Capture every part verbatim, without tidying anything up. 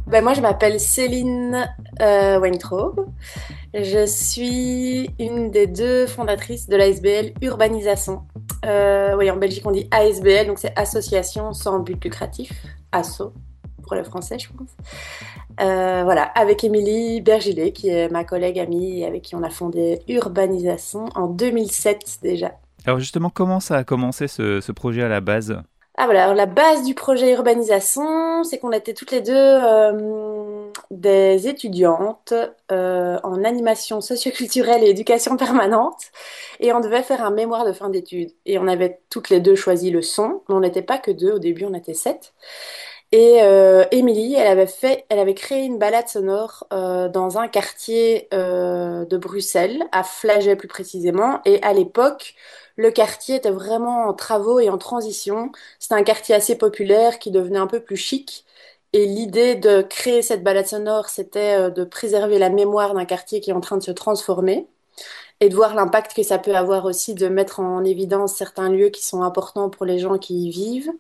Ben moi, je m'appelle Céline euh, Weintraub. Je suis une des deux fondatrices de l'A S B L Urbanisation. Euh, oui, en Belgique, on dit A S B L, donc c'est Association sans but lucratif, asso pour le français, je pense. Euh, voilà, avec Émilie Bergilet, qui est ma collègue amie et avec qui on a fondé Urbanisation en deux mille sept déjà. Alors justement, comment ça a commencé ce, ce projet à la base? Ah voilà, alors la base du projet urbanisation, c'est qu'on était toutes les deux euh, des étudiantes euh, en animation socioculturelle et éducation permanente et on devait faire un mémoire de fin d'études. Et on avait toutes les deux choisi le son, mais on n'était pas que deux, au début on était sept. Et euh, Émilie, elle avait fait, elle avait créé une balade sonore euh, dans un quartier euh, de Bruxelles, à Flagey plus précisément. Et à l'époque, le quartier était vraiment en travaux et en transition. C'était un quartier assez populaire qui devenait un peu plus chic. Et l'idée de créer cette balade sonore, c'était euh, de préserver la mémoire d'un quartier qui est en train de se transformer et de voir l'impact que ça peut avoir aussi de mettre en évidence certains lieux qui sont importants pour les gens qui y vivent.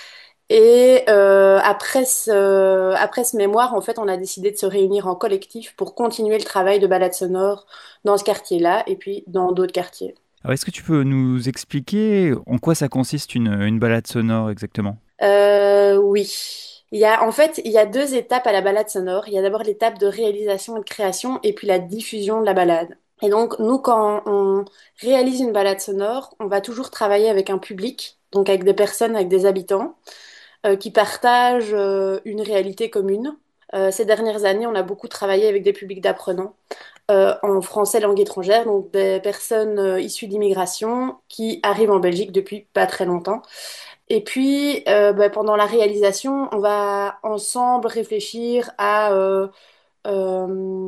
Et euh, après ce, après ce mémoire, en fait, on a décidé de se réunir en collectif pour continuer le travail de balade sonore dans ce quartier-là et puis dans d'autres quartiers. Alors est-ce que tu peux nous expliquer en quoi ça consiste une, une balade sonore exactement? Euh, oui. Il y a, en fait, il y a deux étapes à la balade sonore. Il y a d'abord l'étape de réalisation et de création et puis la diffusion de la balade. Et donc, nous, quand on réalise une balade sonore, on va toujours travailler avec un public, donc avec des personnes, avec des habitants. Euh, qui partagent euh, une réalité commune. Euh, ces dernières années, on a beaucoup travaillé avec des publics d'apprenants euh, en français langue étrangère, donc des personnes euh, issues d'immigration qui arrivent en Belgique depuis pas très longtemps. Et puis, euh, bah, pendant la réalisation, on va ensemble réfléchir à euh, euh,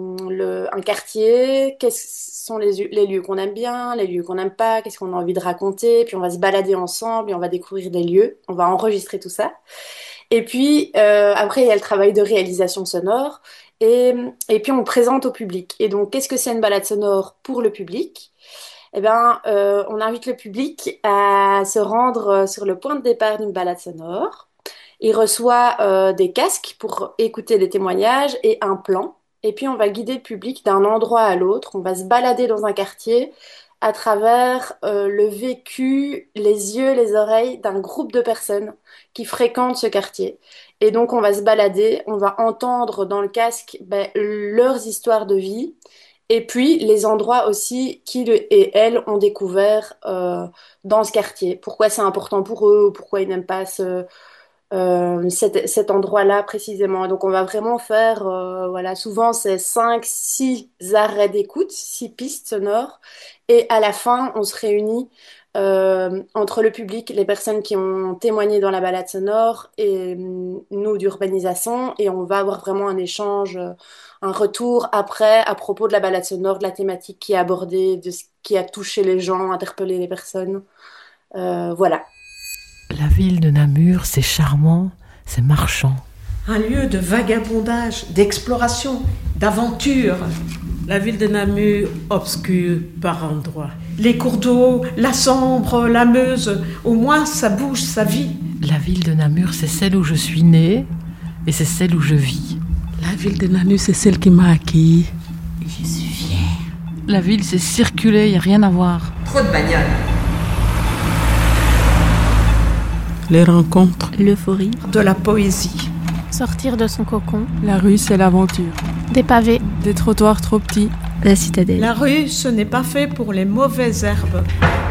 le, un quartier, quels sont les, les lieux qu'on aime bien, les lieux qu'on n'aime pas, qu'est-ce qu'on a envie de raconter, puis on va se balader ensemble et on va découvrir des lieux, on va enregistrer tout ça. Et puis, euh, après, il y a le travail de réalisation sonore. Et, et puis, on présente au public. Et donc, qu'est-ce que c'est une balade sonore pour le public? Eh bien, euh, on invite le public à se rendre euh, sur le point de départ d'une balade sonore. Il reçoit euh, des casques pour écouter les témoignages et un plan. Et puis, on va guider le public d'un endroit à l'autre. On va se balader dans un quartier à travers euh, le vécu, les yeux, les oreilles d'un groupe de personnes qui fréquentent ce quartier. Et donc, on va se balader, on va entendre dans le casque ben, leurs histoires de vie et puis les endroits aussi qu'ils et elles ont découvert euh, dans ce quartier. Pourquoi c'est important pour eux, pourquoi ils n'aiment pas ce euh, cet, cet endroit-là précisément. Donc on va vraiment faire, euh, voilà, souvent c'est cinq, six arrêts d'écoute, six pistes sonores, et à la fin on se réunit euh, entre le public, les personnes qui ont témoigné dans la balade sonore et euh, nous d'urbanisation, et on va avoir vraiment un échange, euh, un retour après à propos de la balade sonore, de la thématique qui est abordée, de ce qui a touché les gens, interpellé les personnes. Euh, voilà. La ville de Namur, c'est charmant, c'est marchand. Un lieu de vagabondage, d'exploration, d'aventure. La ville de Namur, obscure par endroits. Les cours d'eau, la Sambre, la Meuse, au moins ça bouge, ça vit. La ville de Namur, c'est celle où je suis née et c'est celle où je vis. La ville de Namur, c'est celle qui m'a accueillie. Et je suis fière. La ville, c'est circuler, il n'y a rien à voir. Trop de bagnoles. Les rencontres. L'euphorie. De la poésie. Sortir de son cocon. La rue, c'est l'aventure. Des pavés. Des trottoirs trop petits. La citadelle. La rue, ce n'est pas fait pour les mauvaises herbes.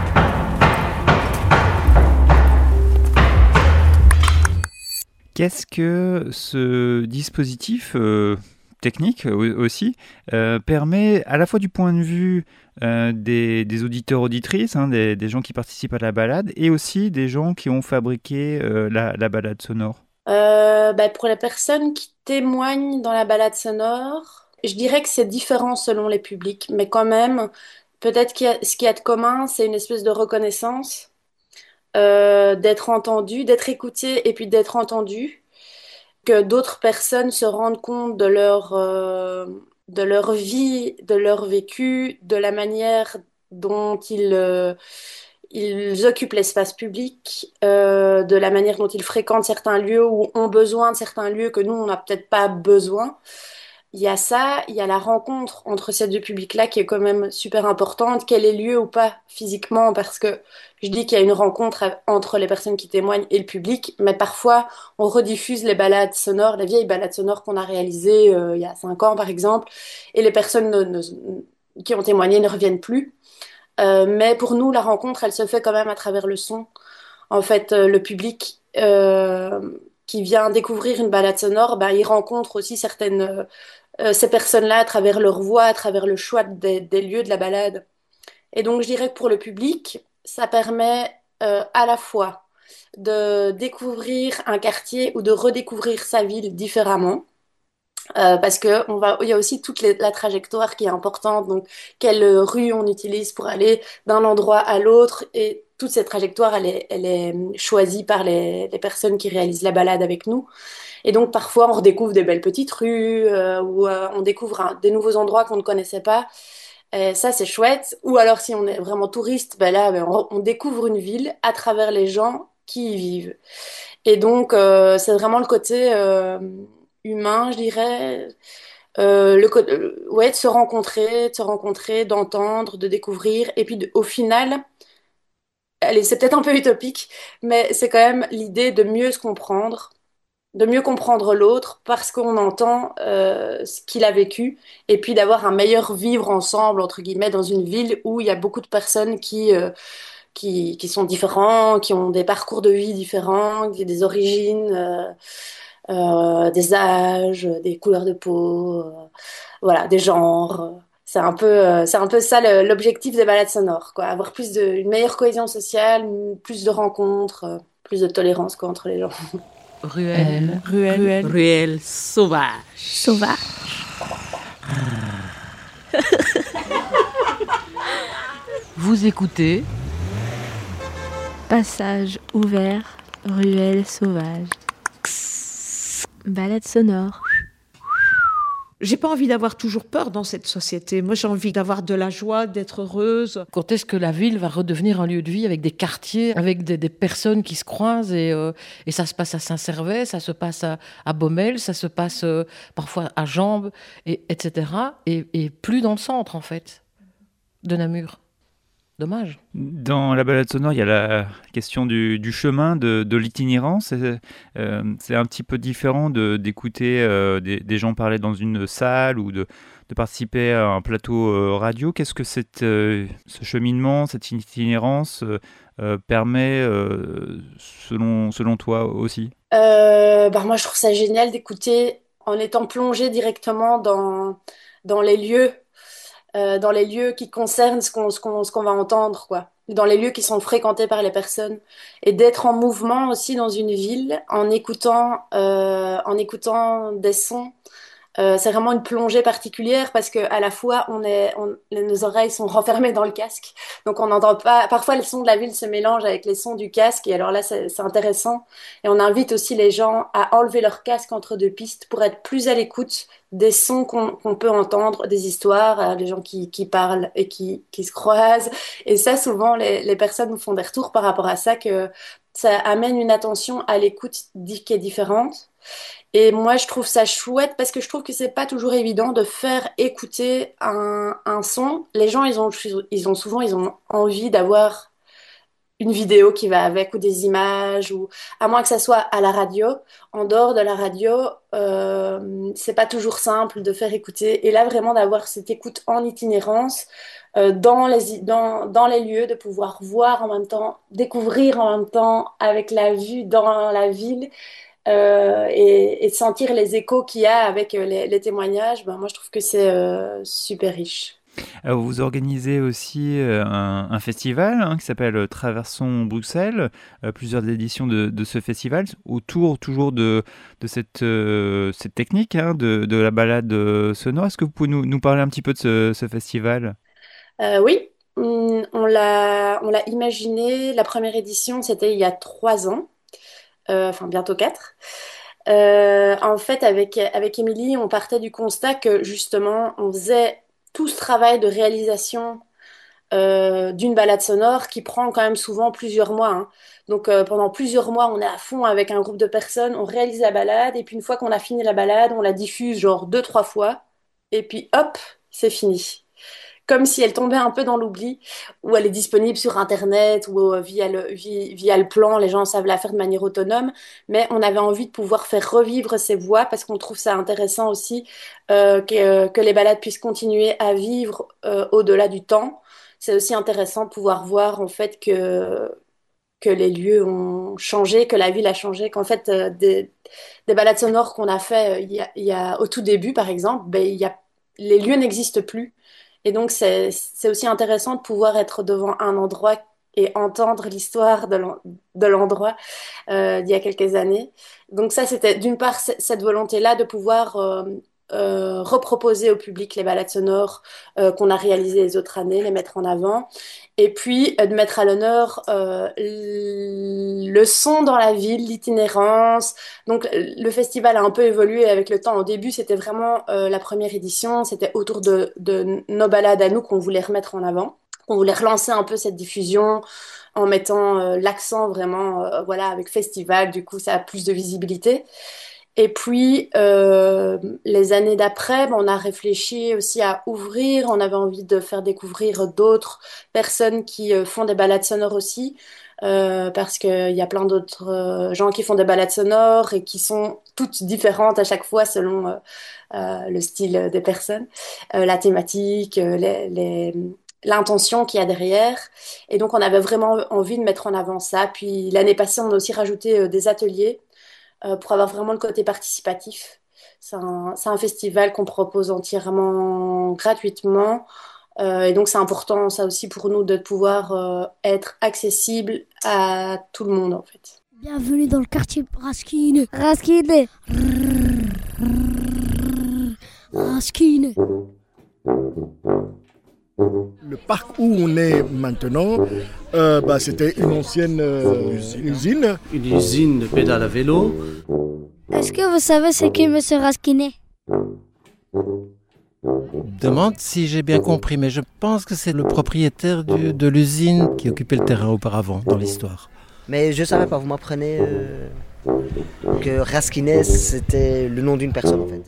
Qu'est-ce que ce dispositif euh, technique aussi euh, permet à la fois du point de vue euh, des, des auditeurs auditrices, hein, des, des gens qui participent à la balade, et aussi des gens qui ont fabriqué euh, la, la balade sonore? Euh, bah, pour les personnes qui témoignent dans la balade sonore, je dirais que c'est différent selon les publics, mais quand même, peut-être qu'il y a, ce qu'il y a de commun, c'est une espèce de reconnaissance, euh, d'être entendu, d'être écouté et puis d'être entendu, que d'autres personnes se rendent compte de leur, euh, de leur vie, de leur vécu, de la manière dont ils, euh, ils occupent l'espace public, euh, de la manière dont ils fréquentent certains lieux ou ont besoin de certains lieux que nous, on n'a peut-être pas besoin. Il y a ça, il y a la rencontre entre ces deux publics-là qui est quand même super importante, qu'elle ait lieu ou pas physiquement, parce que je dis qu'il y a une rencontre a- entre les personnes qui témoignent et le public, mais parfois on rediffuse les balades sonores, les vieilles balades sonores qu'on a réalisées euh, il y a cinq ans par exemple, et les personnes ne- ne- qui ont témoigné ne reviennent plus. Euh, mais pour nous, la rencontre, elle se fait quand même à travers le son. En fait, euh, le public euh, qui vient découvrir une balade sonore, ben, il rencontre aussi certaines euh, euh, ces personnes-là à travers leur voix, à travers le choix des, des lieux de la balade. Et donc, je dirais que pour le public, ça permet euh, à la fois de découvrir un quartier ou de redécouvrir sa ville différemment. Euh, parce que on va, il y a aussi toute les- la trajectoire qui est importante, donc quelle rue on utilise pour aller d'un endroit à l'autre, et toute cette trajectoire, elle est, elle est choisie par les, les personnes qui réalisent la balade avec nous. Et donc parfois on redécouvre des belles petites rues, euh, ou euh, on découvre un- des nouveaux endroits qu'on ne connaissait pas. Et ça c'est chouette. Ou alors si on est vraiment touriste, ben là ben, on, on découvre une ville à travers les gens qui y vivent. Et donc euh, c'est vraiment le côté euh, humain, je dirais. Euh, le, co- euh, ouais, de se rencontrer, de se rencontrer, d'entendre, de découvrir. Et puis de- au final, allez, c'est peut-être un peu utopique, mais c'est quand même l'idée de mieux se comprendre, de mieux comprendre l'autre parce qu'on entend euh, ce qu'il a vécu, et puis d'avoir un meilleur vivre ensemble, entre guillemets, dans une ville où il y a beaucoup de personnes qui, euh, qui, qui sont différents, qui ont des parcours de vie différents, qui- des origines, euh, euh, des âges, des couleurs de peau, euh, voilà, des genres. C'est un peu, euh, c'est un peu ça le- l'objectif des balades sonores, quoi. Avoir plus de, une meilleure cohésion sociale, une- plus de rencontres, euh, plus de tolérance, quoi, entre les gens. Ruelle, Ruelle, ruelle, Ruelle sauvage. Sauvage. vous écoutez Passage ouvert, ruelle sauvage. Balade sonore. J'ai pas envie d'avoir toujours peur dans cette société. Moi, j'ai envie d'avoir de la joie, d'être heureuse. quand est-ce que la ville va redevenir un lieu de vie avec des quartiers, avec des, des personnes qui se croisent et, euh, et ça se passe à Saint-Servais, ça se passe à, à Baumel, ça se passe euh, parfois à Jambes, et, etc. Et, et plus dans le centre, en fait, de Namur. Dommage. Dans la balade sonore, il y a la question du, du chemin, de, de l'itinérance. C'est euh, c'est un petit peu différent de, d'écouter euh, des, des gens parler dans une salle ou de, de participer à un plateau euh, radio. Qu'est-ce que cette, euh, ce cheminement, cette itinérance euh, euh, permet euh, selon, selon toi aussi? Euh, bah moi, je trouve ça génial d'écouter en étant plongé directement dans, dans les lieux, euh, dans les lieux qui concernent ce qu'on, ce qu'on, ce qu'on va entendre, quoi. Dans les lieux qui sont fréquentés par les personnes. Et d'être en mouvement aussi dans une ville en écoutant, euh, en écoutant des sons. Euh, c'est vraiment une plongée particulière parce que à la fois on est, on- nos oreilles sont renfermées dans le casque, donc on n'entend pas. Parfois, les sons de la ville se mélangent avec les sons du casque, et alors là, c'est c'est intéressant. Et on invite aussi les gens à enlever leur casque entre deux pistes pour être plus à l'écoute des sons qu'on qu'on peut entendre, des histoires, euh, des gens qui, qui parlent et qui, qui se croisent. Et ça, souvent, les, les personnes nous font des retours par rapport à ça, que ça amène une attention à l'écoute di- qui est différente. Et moi, je trouve ça chouette parce que je trouve que c'est pas toujours évident de faire écouter un, un son. Les gens, ils ont, ils ont souvent, ils ont envie d'avoir une vidéo qui va avec, ou des images, ou à moins que ça soit à la radio. En dehors de la radio, euh, c'est pas toujours simple de faire écouter. Et là, vraiment d'avoir cette écoute en itinérance, euh, dans les, dans, dans les lieux, de pouvoir voir en même temps, découvrir en même temps avec la vue dans la ville, euh, et, et de sentir les échos qu'il y a avec euh, les, les témoignages. Ben, moi, je trouve que c'est euh, super riche. Alors, vous organisez aussi euh, un, un festival hein, qui s'appelle euh, Traversons Bruxelles, euh, plusieurs éditions de, de ce festival, autour toujours de, de cette, euh, cette technique hein, de, de la balade euh, sonore. Est-ce que vous pouvez nous, nous parler un petit peu de ce, ce festival? Euh, oui, hum, on l'a, on l'a imaginé. La première édition, c'était il y a trois ans, euh, enfin bientôt quatre. Euh, en fait, avec, avec Émilie, on partait du constat que justement, on faisait tout ce travail de réalisation euh, d'une balade sonore qui prend quand même souvent plusieurs mois, hein. Donc euh, pendant plusieurs mois, on est à fond avec un groupe de personnes, on réalise la balade, et puis une fois qu'on a fini la balade, on la diffuse genre deux, trois fois, et puis hop, c'est fini. Comme si elle tombait un peu dans l'oubli, ou elle est disponible sur Internet, ou euh, via le, vi- via le plan, les gens savent la faire de manière autonome, mais on avait envie de pouvoir faire revivre ces voix, parce qu'on trouve ça intéressant aussi euh, que, que les balades puissent continuer à vivre euh, au-delà du temps. C'est aussi intéressant de pouvoir voir en fait que, que les lieux ont changé, que la ville a changé, qu'en fait euh, des, des balades sonores qu'on a fait euh, il y a, il y a- au tout début par exemple, ben, il y a, les lieux n'existent plus. Et donc c'est, c'est aussi intéressant de pouvoir être devant un endroit et entendre l'histoire de l'en- de l'endroit euh, d'il y a quelques années. Donc ça, c'était d'une part c- cette volonté-là de pouvoir euh, euh, reproposer au public les balades sonores euh, qu'on a réalisées les autres années, les mettre en avant, et puis euh, de mettre à l'honneur euh, l- le son dans la ville, l'itinérance. Donc le festival a un peu évolué avec le temps. Au début, c'était vraiment euh, la première édition, c'était autour de, de nos balades à nous qu'on voulait remettre en avant. On voulait relancer un peu cette diffusion en mettant euh, l'accent vraiment, euh, voilà, avec festival, du coup, ça a plus de visibilité. Et puis, euh, les années d'après, ben, on a réfléchi aussi à ouvrir, on avait envie de faire découvrir d'autres personnes qui euh, font des balades sonores aussi, euh, parce qu'il y a plein d'autres euh, gens qui font des balades sonores et qui sont toutes différentes à chaque fois selon euh, euh, le style des personnes, euh, la thématique, euh, les, les- l'intention qu'il y a derrière. Et donc, on avait vraiment envie de mettre en avant ça. Puis, l'année passée, on a aussi rajouté euh, des ateliers euh, pour avoir vraiment le côté participatif. C'est un, c'est un festival qu'on propose entièrement gratuitement. Euh, et donc, c'est important, ça aussi, pour nous, de pouvoir euh, être accessible à tout le monde, en fait. Bienvenue dans le quartier Raskine. Raskine. Raskine. Le parc où on est maintenant, euh, bah, c'était une ancienne euh, usine. Une usine de pédales à vélo. Est-ce que vous savez ce qu'est Monsieur Raskine? Demande si j'ai bien compris, mais je pense que c'est le propriétaire du- de l'usine qui occupait le terrain auparavant dans l'histoire. Mais je savais pas, vous m'apprenez euh, que Raskines c'était le nom d'une personne en fait.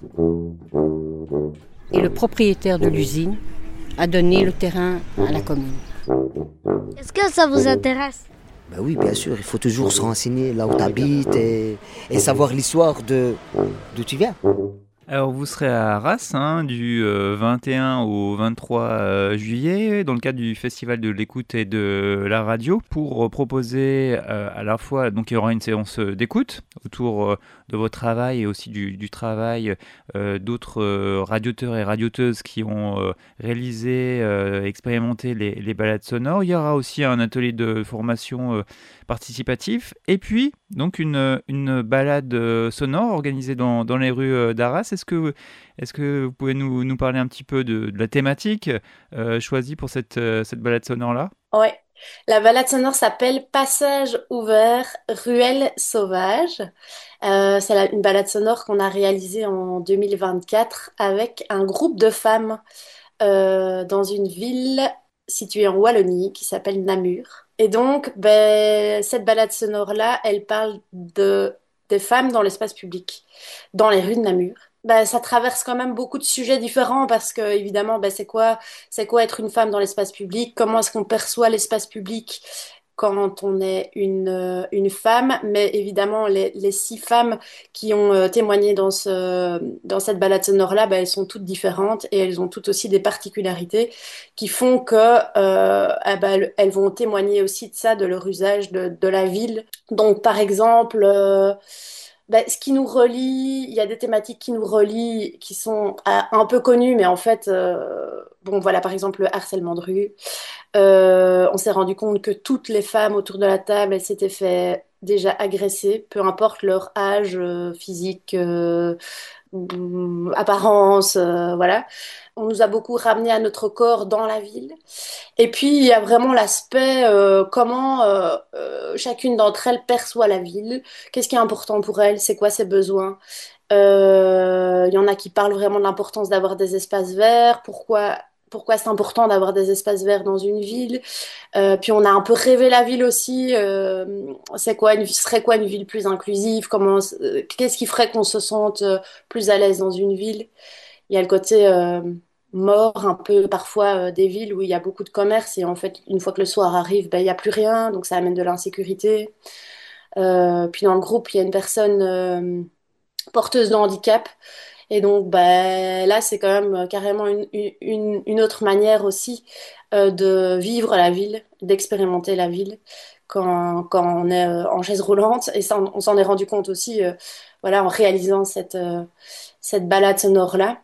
Et le propriétaire de l'usine a donné le terrain à la commune. Est-ce que ça vous intéresse? Bah oui, bien sûr, il faut toujours se renseigner là où tu habites et, et savoir l'histoire de d'où tu viens. Alors vous serez à Arras hein, du euh, vingt et un au vingt-trois euh, juillet dans le cadre du Festival de l'écoute et de la radio pour euh, proposer euh, à la fois, donc il y aura une séance euh, d'écoute autour euh, de votre travail et aussi du, du travail euh, d'autres euh, radioteurs et radioteuses qui ont euh, réalisé, euh, expérimenté les, les balades sonores. Il y aura aussi un atelier de formation euh, participatif et puis donc une, une balade euh, sonore organisée dans, dans les rues euh, d'Arras. Est-ce que, est-ce que vous pouvez nous, nous parler un petit peu de, de la thématique euh, choisie pour cette, euh, cette balade sonore-là? Ouais. La balade sonore s'appelle Passage ouvert, ruelle sauvage. Euh, c'est la- une balade sonore qu'on a réalisée en deux mille vingt-quatre avec un groupe de femmes euh, dans une ville située en Wallonie qui s'appelle Namur. Et donc, ben, cette balade sonore-là, elle parle de, des femmes dans l'espace public, dans les rues de Namur. Ben, ça traverse quand même beaucoup de sujets différents parce que, évidemment, ben, c'est quoi, c'est quoi être une femme dans l'espace public? Comment est-ce qu'on perçoit l'espace public quand on est une, euh, une femme? Mais évidemment, les, les six femmes qui ont euh, témoigné dans ce, dans cette balade sonore-là, ben, elles sont toutes différentes et elles ont toutes aussi des particularités qui font que euh, eh ben, elles elles vont témoigner aussi de ça, de leur usage de, de la ville. Donc, par exemple, euh, ben, ce qui nous relie, il y a des thématiques qui nous relient, qui sont euh, un peu connues, mais en fait, euh, bon, voilà, par exemple, le harcèlement de rue. Euh, on s'est rendu compte que toutes les femmes autour de la table, elles s'étaient fait déjà agresser, peu importe leur âge euh, physique, euh, mm, apparence, euh, voilà. On nous a beaucoup ramené à notre corps dans la ville. Et puis, il y a vraiment l'aspect euh, comment euh, euh, chacune d'entre elles perçoit la ville, qu'est-ce qui est important pour elle, c'est quoi ses besoins. Euh, Il y en a qui parlent vraiment de l'importance d'avoir des espaces verts, pourquoi pourquoi c'est important d'avoir des espaces verts dans une ville. Euh, puis on a un peu rêvé la ville aussi. Euh, c'est quoi une, serait quoi une ville plus inclusive? Comment, euh, qu'est-ce qui ferait qu'on se sente euh, plus à l'aise dans une ville? Il y a le côté euh, mort un peu parfois euh, des villes où il y a beaucoup de commerce et en fait une fois que le soir arrive, ben, il n'y a plus rien, donc ça amène de l'insécurité. Euh, puis dans le groupe, il y a une personne euh, porteuse de handicap. Et donc, bah, là, c'est quand même euh, carrément une, une, une autre manière aussi euh, de vivre la ville, d'expérimenter la ville quand, quand on est euh, en chaise roulante. Et ça, on, on s'en est rendu compte aussi euh, voilà, en réalisant cette, euh, cette balade sonore-là.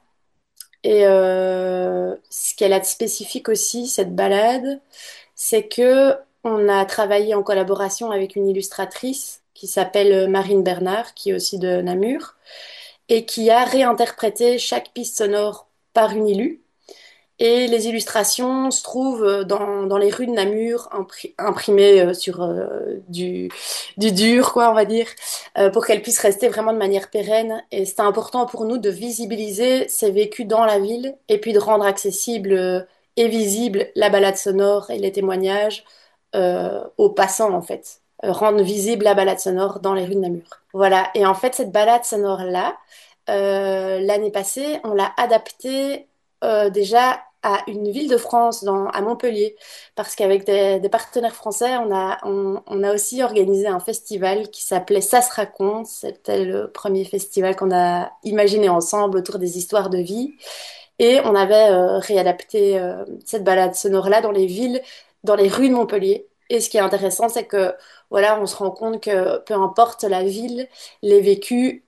Et euh, ce qu'elle a de spécifique aussi, cette balade, c'est que on a travaillé en collaboration avec une illustratrice qui s'appelle Marine Bernard, qui est aussi de Namur et qui a réinterprété chaque piste sonore par une illu. Et les illustrations se trouvent dans, dans les rues de Namur, impri- imprimées euh, sur euh, du, du dur, quoi, on va dire, euh, pour qu'elles puissent rester vraiment de manière pérenne. Et c'était important pour nous de visibiliser ces vécus dans la ville et puis de rendre accessible euh, et visible la balade sonore et les témoignages euh, aux passants, en fait. Euh, rendre visible la balade sonore dans les rues de Namur. Voilà. Et en fait, cette balade sonore-là, euh, l'année passée, on l'a adaptée euh, déjà à une ville de France, dans, à Montpellier, parce qu'avec des, des partenaires français, on a, on, on a aussi organisé un festival qui s'appelait Ça se raconte. C'était le premier festival qu'on a imaginé ensemble autour des histoires de vie. Et on avait euh, réadapté euh, cette balade sonore-là dans les villes, dans les rues de Montpellier. Et ce qui est intéressant, c'est que voilà, on se rend compte que peu importe la ville, les vécus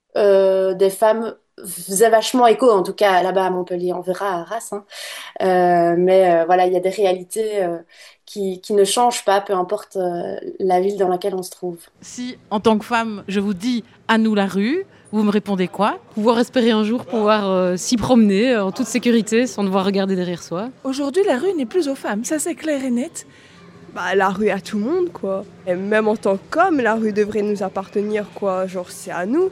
euh, des femmes faisait vachement écho, en tout cas là-bas à Montpellier, on verra à Arras. Hein. Euh, mais euh, voilà, il y a des réalités euh, qui, qui ne changent pas, peu importe euh, la ville dans laquelle on se trouve. Si, en tant que femme, je vous dis à nous la rue, vous me répondez quoi? Pouvoir espérer un jour pouvoir euh, s'y promener euh, en toute sécurité sans devoir regarder derrière soi. Aujourd'hui, la rue n'est plus aux femmes, ça c'est clair et net. Bah, la rue à tout le monde, quoi. Et même en tant qu'homme, la rue devrait nous appartenir, quoi. Genre, c'est à nous.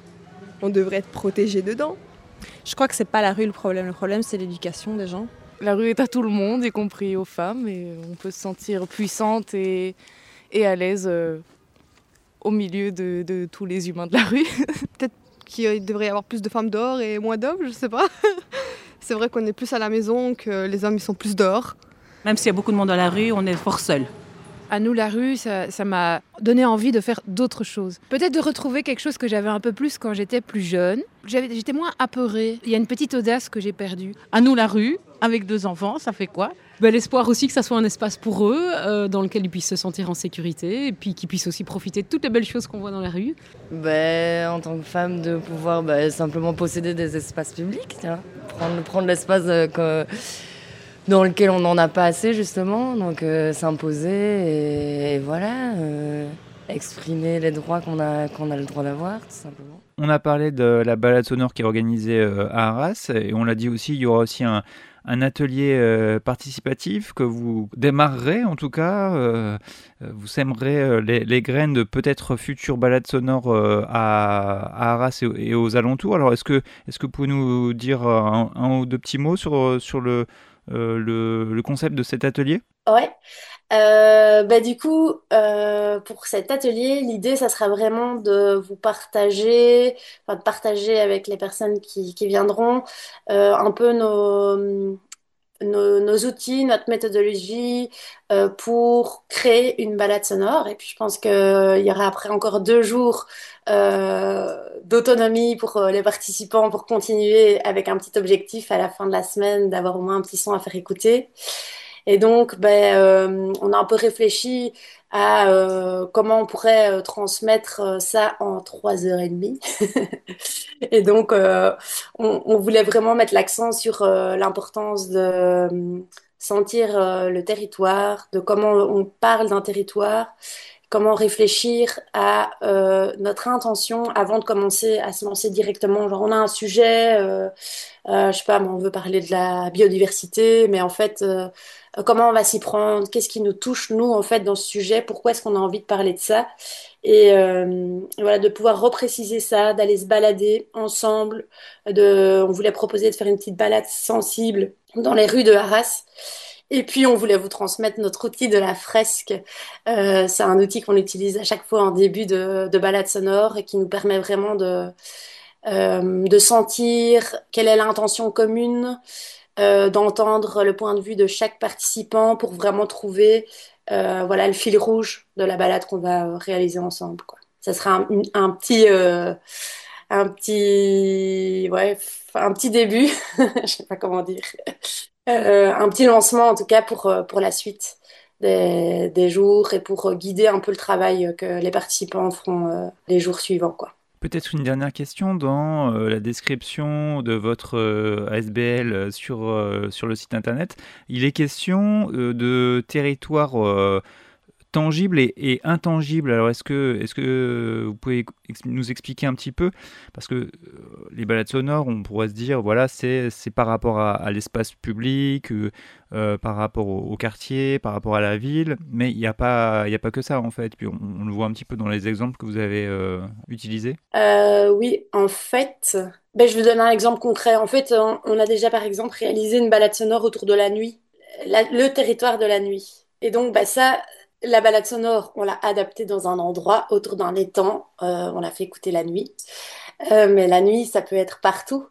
On devrait être protégés dedans. Je crois que c'est pas la rue le problème. Le problème, c'est l'éducation des gens. La rue est à tout le monde, y compris aux femmes. Et on peut se sentir puissante et, et à l'aise euh, au milieu de, de tous les humains de la rue. Peut-être qu'il devrait y avoir plus de femmes dehors et moins d'hommes, je sais pas. C'est vrai qu'on est plus à la maison, que les hommes ils sont plus dehors. Même s'il y a beaucoup de monde dans la rue, on est fort seul. À nous, la rue, ça, ça m'a donné envie de faire d'autres choses. Peut-être de retrouver quelque chose que j'avais un peu plus quand j'étais plus jeune. J'avais, j'étais moins apeurée. Il y a une petite audace que j'ai perdue. À nous, la rue, avec deux enfants, ça fait quoi? Ben, l'espoir aussi que ça soit un espace pour eux, euh, dans lequel ils puissent se sentir en sécurité, et puis qu'ils puissent aussi profiter de toutes les belles choses qu'on voit dans la rue. Ben, en tant que femme, de pouvoir ben, simplement posséder des espaces publics, tiens. Prendre, prendre l'espace euh, que... dans lequel on n'en a pas assez justement, donc euh, s'imposer et, et voilà, euh, exprimer les droits qu'on a, qu'on a le droit d'avoir tout simplement. On a parlé de la balade sonore qui est organisée euh, à Arras et on l'a dit aussi, il y aura aussi un, un atelier euh, participatif que vous démarrerez en tout cas, euh, vous sèmerez euh, les, les graines de peut-être futures balades sonores euh, à, à Arras et, et aux alentours. Alors est-ce que, est-ce que vous pouvez nous dire un, un ou deux petits mots sur, sur le Euh, le, le concept de cet atelier? Ouais. Euh, bah, du coup, euh, pour cet atelier, l'idée, ça sera vraiment de vous partager, enfin, de partager avec les personnes qui, qui viendront euh, un peu nos, nos, nos outils, notre méthodologie euh, pour créer une balade sonore. Et puis, je pense qu'il y aura après encore deux jours euh, d'autonomie pour euh, les participants pour continuer avec un petit objectif à la fin de la semaine d'avoir au moins un petit son à faire écouter. Et donc, ben, euh, on a un peu réfléchi à euh, comment on pourrait euh, transmettre euh, ça en trois heures et demie. Et donc, euh, on, on voulait vraiment mettre l'accent sur euh, l'importance de euh, sentir euh, le territoire, de comment on parle d'un territoire, comment réfléchir à euh, notre intention avant de commencer à se lancer directement. Genre, on a un sujet, euh, euh, je sais pas, on veut parler de la biodiversité, mais en fait, euh, comment on va s'y prendre? Qu'est-ce qui nous touche, nous, en fait, dans ce sujet? Pourquoi est-ce qu'on a envie de parler de ça? Et euh, voilà, de pouvoir repréciser ça, d'aller se balader ensemble. De, on voulait proposer de faire une petite balade sensible dans les rues de Arras. Et puis, on voulait vous transmettre notre outil de la fresque. Euh, c'est un outil qu'on utilise à chaque fois en début de, de balade sonore et qui nous permet vraiment de, euh, de sentir quelle est l'intention commune, euh, d'entendre le point de vue de chaque participant pour vraiment trouver euh, voilà, le fil rouge de la balade qu'on va réaliser ensemble, quoi. Ça sera un, un petit... Euh, un petit... Ouais, un petit début, je sais pas comment dire. Euh, un petit lancement en tout cas pour, pour la suite des, des jours et pour guider un peu le travail que les participants feront euh, les jours suivants, quoi. Peut-être une dernière question. Dans euh, la description de votre euh, A S B L sur, euh, sur le site internet, il est question euh, de territoire euh, tangible et, et intangible. Alors est-ce que, est-ce que vous pouvez ex- nous expliquer un petit peu? Parce que euh, les balades sonores, on pourrait se dire, voilà, c'est, c'est par rapport à, à l'espace public, euh, euh, par rapport au, au quartier, par rapport à la ville, mais il n'y a pas, il n'y a pas que ça en fait. Puis on, on le voit un petit peu dans les exemples que vous avez euh, utilisés. Euh, oui, en fait, ben, je vais donner un exemple concret. En fait, on, on a déjà par exemple réalisé une balade sonore autour de la nuit, la- le territoire de la nuit. Et donc, bah, ça, la balade sonore, on l'a adaptée dans un endroit, autour d'un étang. Euh, on l'a fait écouter la nuit. Euh, mais la nuit, ça peut être partout.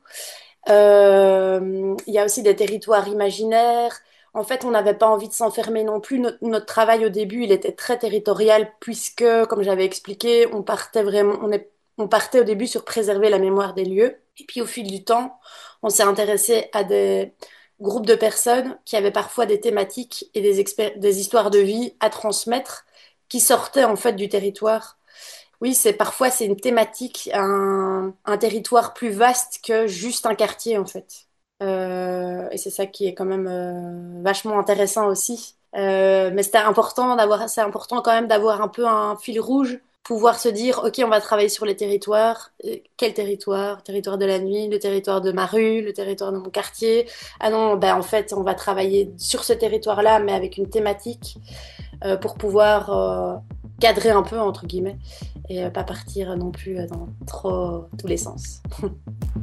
Euh, Il y a aussi des territoires imaginaires. En fait, on n'avait pas envie de s'enfermer non plus. Notre, notre travail au début, il était très territorial puisque, comme j'avais expliqué, on partait vraiment, on est, on partait au début sur préserver la mémoire des lieux. Et puis, au fil du temps, on s'est intéressé à des groupes de personnes qui avaient parfois des thématiques et des, expé- des histoires de vie à transmettre qui sortaient en fait du territoire. Oui, c'est parfois c'est une thématique, un, un territoire plus vaste que juste un quartier en fait. Euh, et c'est ça qui est quand même euh, vachement intéressant aussi. Euh, mais c'était important d'avoir, c'est important quand même d'avoir un peu un fil rouge, pouvoir se dire, ok, on va travailler sur les territoires. Euh, Quel territoire? Le territoire de la nuit, le territoire de ma rue, le territoire de mon quartier. Ah non, ben en fait, on va travailler sur ce territoire-là, mais avec une thématique euh, pour pouvoir euh, cadrer un peu entre guillemets et euh, pas partir non plus dans trop tous les sens.